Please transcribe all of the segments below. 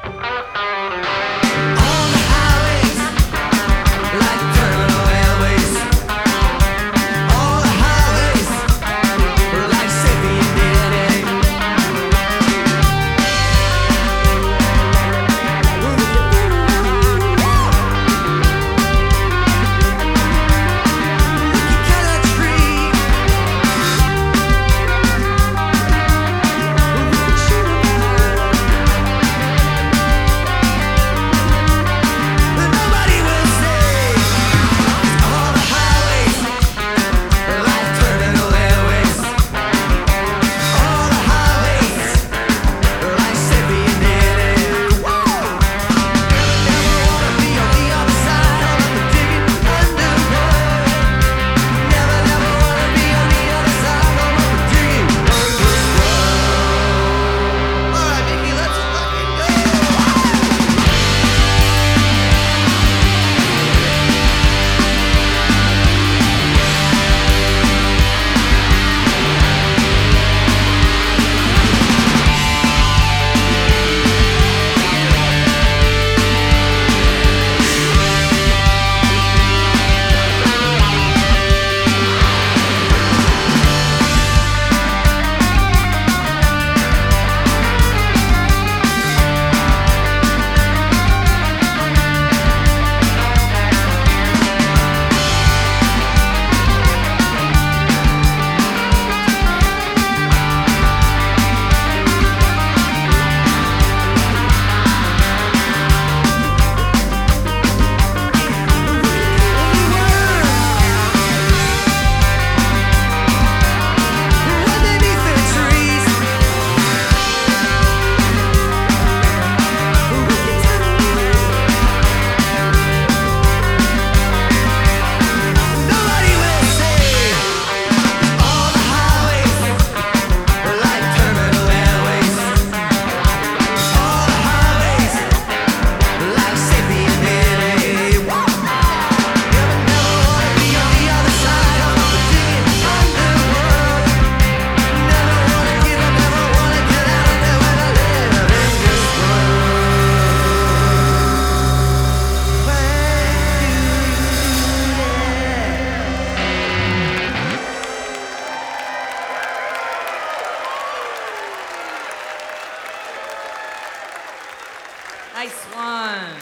Nice one.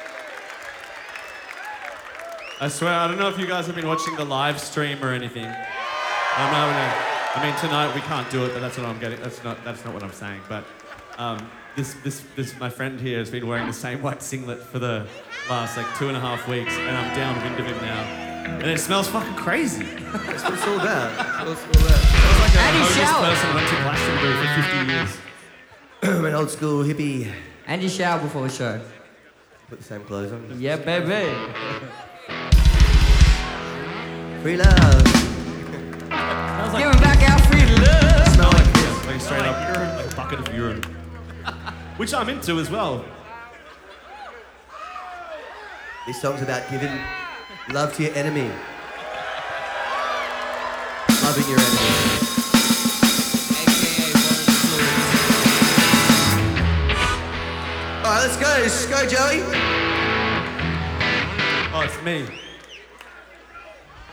I swear, I don't know if you guys have been watching the live stream or anything. I mean, tonight we can't do it, but that's what I'm getting. That's not what I'm saying. But my friend here has been wearing the same white singlet for the last like 2.5 weeks, and I'm downwind of him now, and it smells fucking crazy. That's what it's all about. It smells like a homeless person went to Glastonbury for 50 years. An old school hippie. And you shower before the show. Put the same clothes on. Yeah, baby. Free love. Giving back our free love. Smell like this, like straight up urine, like a bucket of urine, which I'm into as well. This song's about giving love to your enemy. Loving your enemy. Alright, let's go. Joey. Oh, it's me.